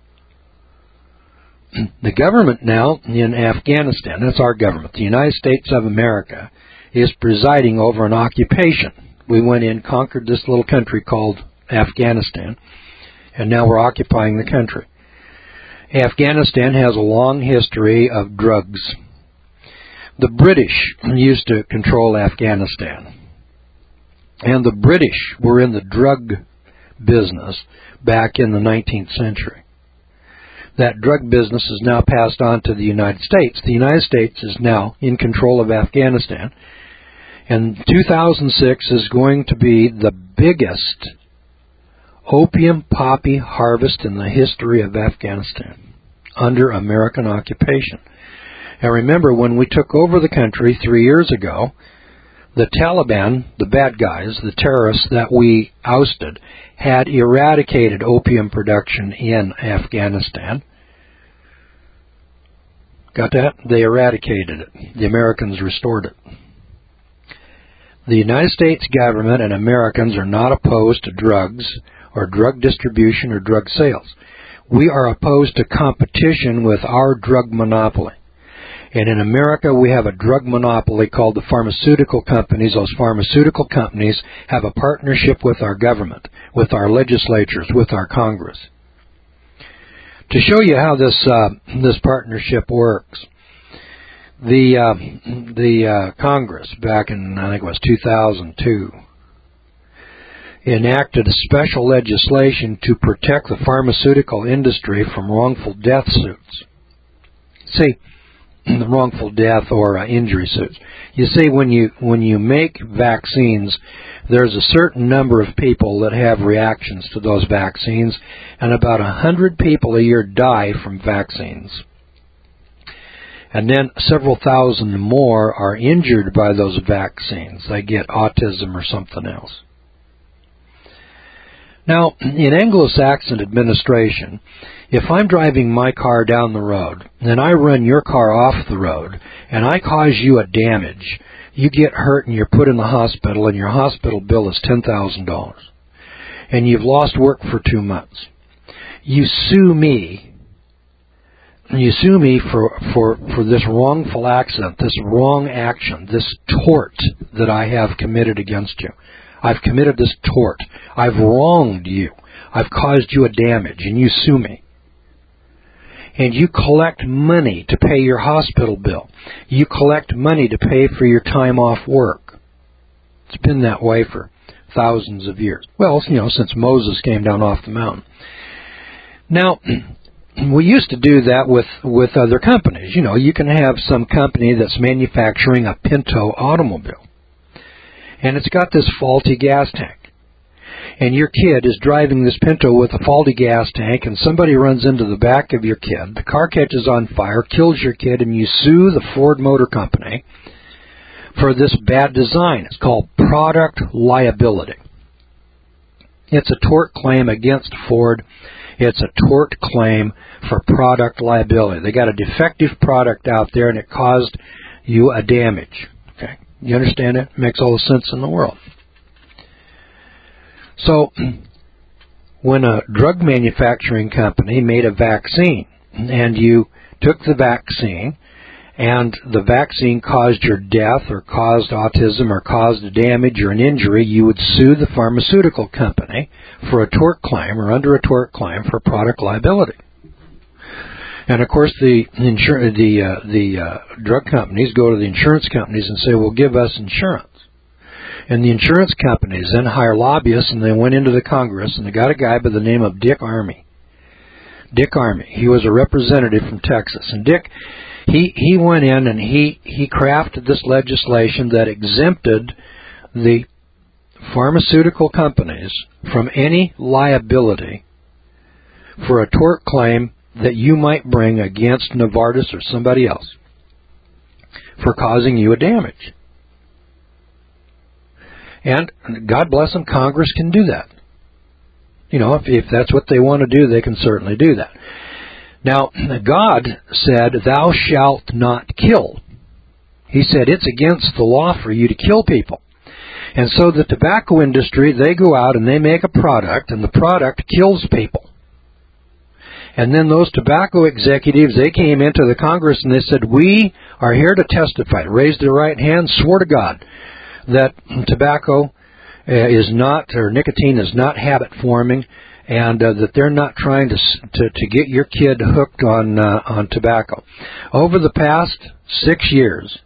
The government now in Afghanistan, that's our government, the United States of America, is presiding over an occupation. We went in, conquered this little country called Afghanistan, and now we're occupying the country. Afghanistan has a long history of drugs. The British used to control Afghanistan, and the British were in the drug business back in the 19th century. That drug business is now passed on to the United States. The United States is now in control of Afghanistan, and 2006 is going to be the biggest opium poppy harvest in the history of Afghanistan under American occupation. Now remember, when we took over the country 3 years ago, the Taliban, the bad guys, the terrorists that we ousted, had eradicated opium production in Afghanistan. Got that? They eradicated it. The Americans restored it. The United States government and Americans are not opposed to drugs or drug distribution or drug sales. We are opposed to competition with our drug monopoly. And in America, we have a drug monopoly called the pharmaceutical companies. Those pharmaceutical companies have a partnership with our government, with our legislatures, with our Congress. To show you how this partnership works, the Congress back in, I think it was 2002, enacted a special legislation to protect the pharmaceutical industry from wrongful death suits. See, wrongful death or injury suits. You see, when you make vaccines, there's a certain number of people that have reactions to those vaccines, and about 100 people a year die from vaccines. And then several thousand more are injured by those vaccines. They get autism or something else. Now, in Anglo-Saxon administration, if I'm driving my car down the road, and I run your car off the road, and I cause you a damage, you get hurt and you're put in the hospital, and your hospital bill is $10,000, and you've lost work for 2 months. You sue me. You sue me for this wrongful accident, this wrong action, this tort that I have committed against you. I've committed this tort. I've wronged you. I've caused you a damage, and you sue me. And you collect money to pay your hospital bill. You collect money to pay for your time off work. It's been that way for thousands of years. Well, since Moses came down off the mountain. Now, we used to do that with other companies. You can have some company that's manufacturing a Pinto automobile, and it's got this faulty gas tank. And your kid is driving this Pinto with a faulty gas tank, and somebody runs into the back of your kid. The car catches on fire, kills your kid, and you sue the Ford Motor Company for this bad design. It's called product liability. It's a tort claim against Ford. It's a tort claim for product liability. They got a defective product out there, and it caused you a damage. Okay, you understand it? It makes all the sense in the world. So, when a drug manufacturing company made a vaccine, and you took the vaccine, and the vaccine caused your death, or caused autism, or caused a damage or an injury, you would sue the pharmaceutical company for a tort claim, or under a tort claim for product liability. And of course, the drug companies go to the insurance companies and say, "Well, give us insurance." And the insurance companies then hire lobbyists, and they went into the Congress, and they got a guy by the name of Dick Armey. Dick Armey. He was a representative from Texas. And Dick, he went in and he crafted this legislation that exempted the pharmaceutical companies from any liability for a tort claim that you might bring against Novartis or somebody else for causing you a damage. And God bless them, Congress can do that. If that's what they want to do, they can certainly do that. Now, God said, "Thou shalt not kill." He said it's against the law for you to kill people. And so the tobacco industry, they go out and they make a product, and the product kills people. And then those tobacco executives, they came into the Congress and they said, "We are here to testify," raised their right hand, swore to God that tobacco is not, or nicotine is not habit forming, and that they're not trying to get your kid hooked on tobacco. Over the past 6 years,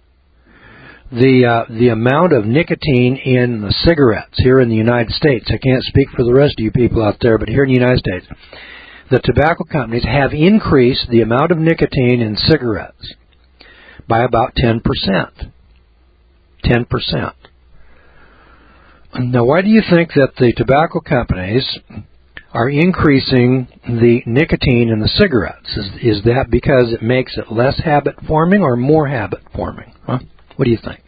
the amount of nicotine in the cigarettes here in the United States, I can't speak for the rest of you people out there, but here in the United States, the tobacco companies have increased the amount of nicotine in cigarettes by about 10%. 10%. Now, why do you think that the tobacco companies are increasing the nicotine in the cigarettes? Is that because it makes it less habit-forming or more habit-forming? Huh? What do you think?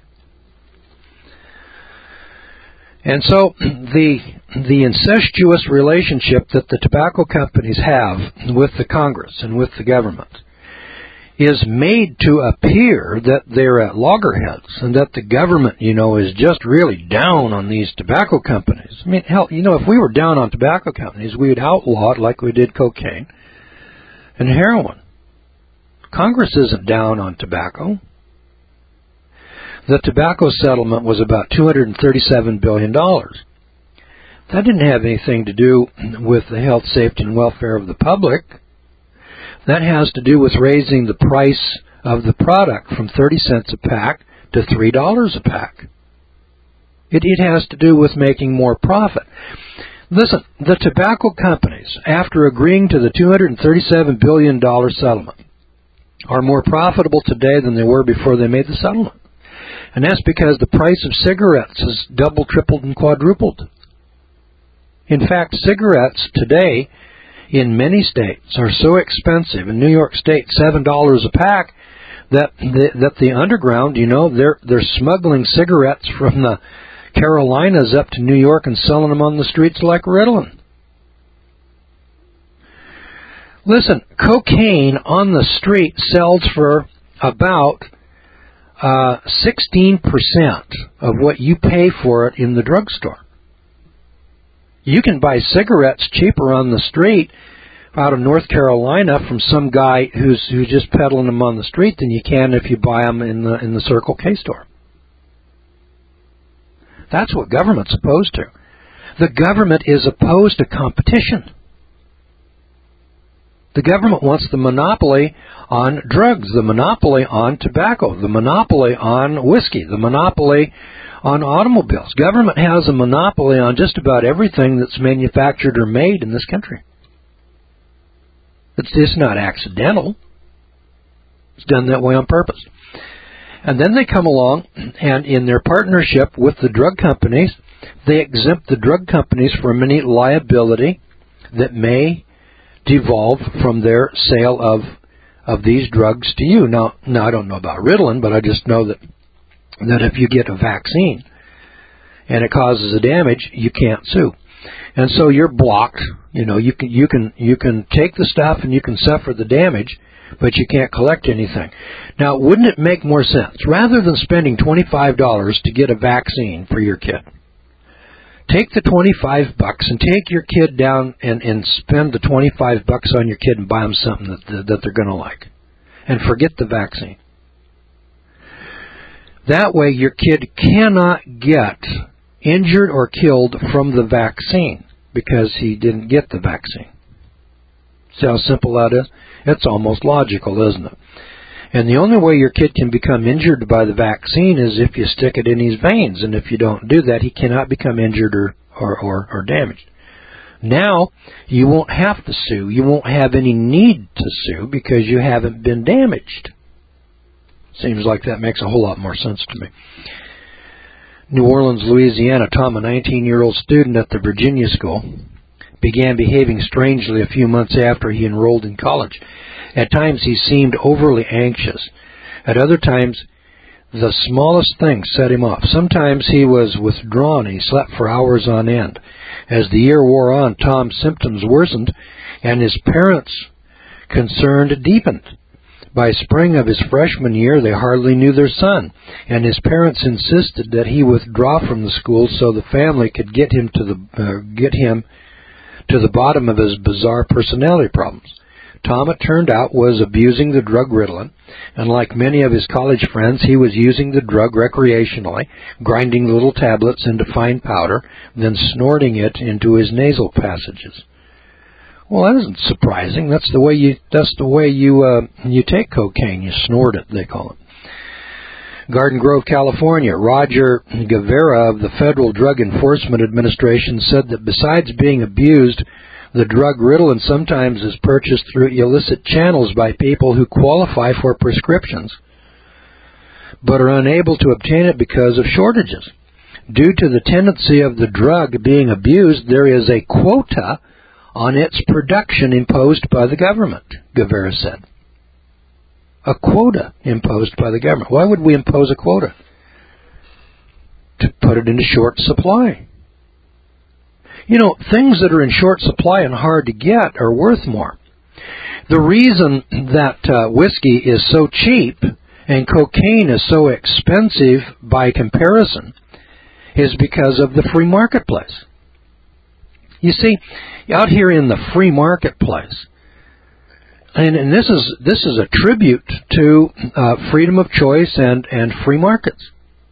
And so the incestuous relationship that the tobacco companies have with the Congress and with the government is made to appear that they're at loggerheads and that the government, is just really down on these tobacco companies. I mean, hell, if we were down on tobacco companies, we would outlaw it like we did cocaine and heroin. Congress isn't down on tobacco. The tobacco settlement was about $237 billion. That didn't have anything to do with the health, safety, and welfare of the public. That has to do with raising the price of the product from 30 cents a pack to $3 a pack. It has to do with making more profit. Listen, the tobacco companies, after agreeing to the $237 billion settlement, are more profitable today than they were before they made the settlement. And that's because the price of cigarettes has doubled, tripled, and quadrupled. In fact, cigarettes today in many states are so expensive, in New York State, $7 a pack, that the underground, they're smuggling cigarettes from the Carolinas up to New York and selling them on the streets like Ritalin. Listen, cocaine on the street sells for about 16% of what you pay for it in the drugstore. You can buy cigarettes cheaper on the street out of North Carolina from some guy who's just peddling them on the street than you can if you buy them in the Circle K store. That's what government's opposed to. The government is opposed to competition. The government wants the monopoly on drugs, the monopoly on tobacco, the monopoly on whiskey, the monopoly on automobiles. Government has a monopoly on just about everything that's manufactured or made in this country. It's just not accidental. It's done that way on purpose. And then they come along, and in their partnership with the drug companies, they exempt the drug companies from any liability that may devolve from their sale of these drugs to you. Now I don't know about Ritalin, but I just know that if you get a vaccine and it causes a damage, you can't sue. And so you're blocked. You can take the stuff and you can suffer the damage, but you can't collect anything. Now, wouldn't it make more sense, rather than spending $25 to get a vaccine for your kid, take the $25 and take your kid down and spend the $25 on your kid and buy them something that they're going to like, and forget the vaccine. That way your kid cannot get injured or killed from the vaccine because he didn't get the vaccine. See how simple that is? It's almost logical, isn't it? And the only way your kid can become injured by the vaccine is if you stick it in his veins. And if you don't do that, he cannot become injured or damaged. Now, you won't have to sue. You won't have any need to sue because you haven't been damaged. Seems like that makes a whole lot more sense to me. New Orleans, Louisiana, Tom, a 19-year-old student at the Virginia School, began behaving strangely a few months after he enrolled in college. At times he seemed overly anxious. At other times, the smallest thing set him off. Sometimes he was withdrawn and he slept for hours on end. As the year wore on, Tom's symptoms worsened and his parents' concern deepened. By spring of his freshman year, they hardly knew their son, and his parents insisted that he withdraw from the school so the family could get him to the bottom of his bizarre personality problems. Tom, it turned out, was abusing the drug Ritalin, and like many of his college friends, he was using the drug recreationally, grinding little tablets into fine powder, then snorting it into his nasal passages. Well, that isn't surprising. That's the way you take cocaine. You snort it, they call it. Garden Grove, California. Roger Guevara of the Federal Drug Enforcement Administration said that besides being abused, the drug Ritalin sometimes is purchased through illicit channels by people who qualify for prescriptions, but are unable to obtain it because of shortages. Due to the tendency of the drug being abused, there is a quota on its production imposed by the government, Guevara said. A quota imposed by the government. Why would we impose a quota? To put it into short supply. Things that are in short supply and hard to get are worth more. The reason that whiskey is so cheap and cocaine is so expensive by comparison is because of the free marketplace. You see, out here in the free marketplace, And this is a tribute to freedom of choice and free markets.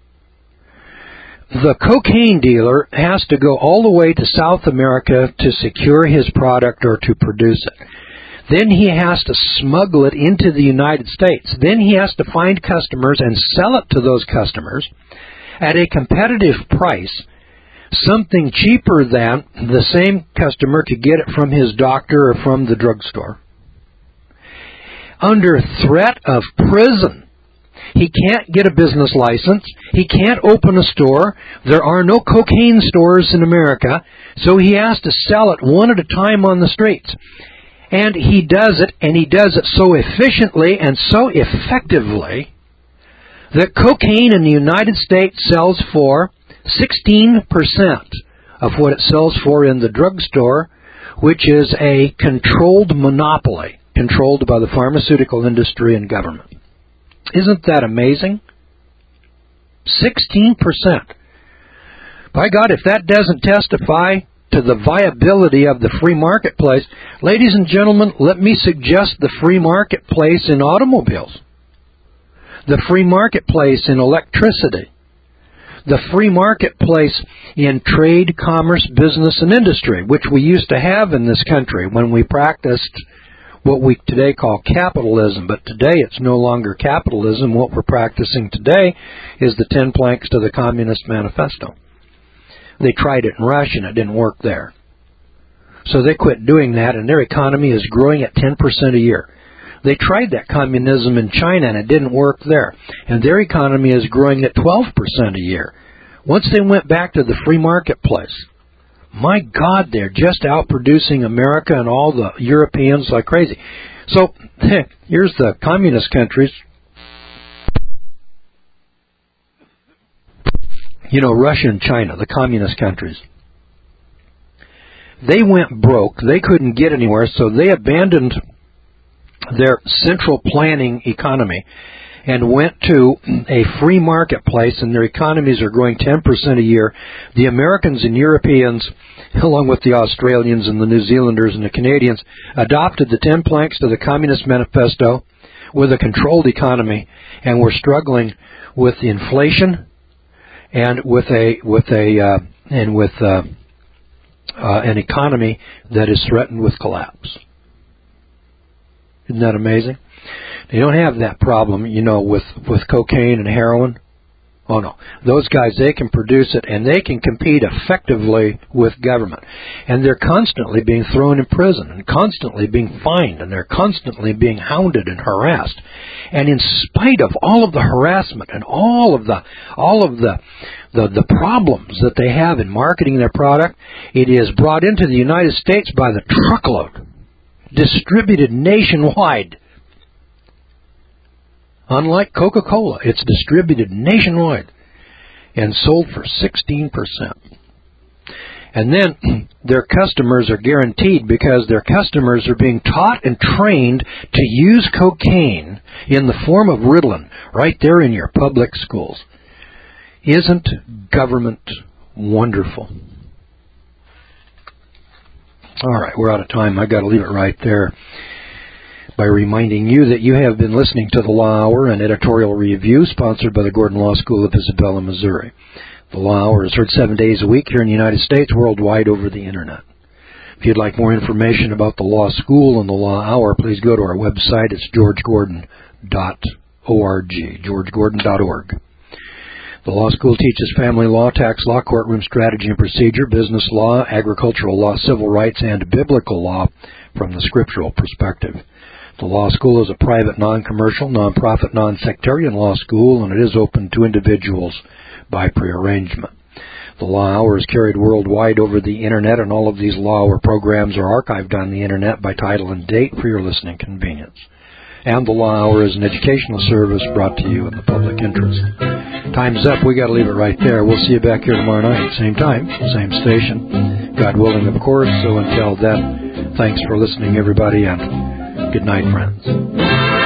The cocaine dealer has to go all the way to South America to secure his product or to produce it. Then he has to smuggle it into the United States. Then he has to find customers and sell it to those customers at a competitive price, something cheaper than the same customer to get it from his doctor or from the drugstore. Under threat of prison. He can't get a business license. He can't open a store. There are no cocaine stores in America, so he has to sell it one at a time on the streets. And he does it so efficiently and so effectively that cocaine in the United States sells for 16% of what it sells for in the drugstore, which is a controlled monopoly, controlled by the pharmaceutical industry and government. Isn't that amazing? 16%. By God, if that doesn't testify to the viability of the free marketplace, ladies and gentlemen, let me suggest the free marketplace in automobiles, the free marketplace in electricity, the free marketplace in trade, commerce, business, and industry, which we used to have in this country when we practiced what we today call capitalism. But today it's no longer capitalism. What we're practicing today is the 10 planks to the Communist Manifesto. They tried it in Russia and it didn't work there. So they quit doing that, and their economy is growing at 10% a year. They tried that communism in China and it didn't work there, and their economy is growing at 12% a year. Once they went back to the free marketplace, my God, they're just outproducing America and all the Europeans like crazy. So here's the communist countries. Russia and China, the communist countries. They went broke. They couldn't get anywhere, so they abandoned their central planning economy and went to a free marketplace, and their economies are growing 10% a year. The Americans and Europeans, along with the Australians and the New Zealanders and the Canadians, adopted the 10 planks to the Communist Manifesto with a controlled economy, and we're struggling with inflation and with an economy that is threatened with collapse. Isn't that amazing? They don't have that problem, with cocaine and heroin. Oh, no. Those guys, they can produce it, and they can compete effectively with government. And they're constantly being thrown in prison and constantly being fined, and they're constantly being hounded and harassed. And in spite of all of the harassment and all of the problems that they have in marketing their product, it is brought into the United States by the truckload, distributed nationwide. Unlike Coca-Cola, it's distributed nationwide and sold for 16%. And then their customers are guaranteed, because their customers are being taught and trained to use cocaine in the form of Ritalin right there in your public schools. Isn't government wonderful? All right, we're out of time. I've got to leave it right there by reminding you that you have been listening to the Law Hour, an editorial review sponsored by the Gordon Law School of Isabella, Missouri. The Law Hour is heard 7 days a week here in the United States, worldwide over the Internet. If you'd like more information about the Law School and the Law Hour, please go to our website. It's georgegordon.org, georgegordon.org. The Law School teaches family law, tax law, courtroom strategy and procedure, business law, agricultural law, civil rights, and biblical law from the scriptural perspective. The Law School is a private, non-commercial, non-profit, non-sectarian law school, and it is open to individuals by prearrangement. The Law Hour is carried worldwide over the Internet, and all of these Law Hour programs are archived on the Internet by title and date for your listening convenience. And the Law Hour is an educational service brought to you in the public interest. Time's up. We got to leave it right there. We'll see you back here tomorrow night, same time, same station. God willing, of course. So until then, thanks for listening, everybody, and good night, friends.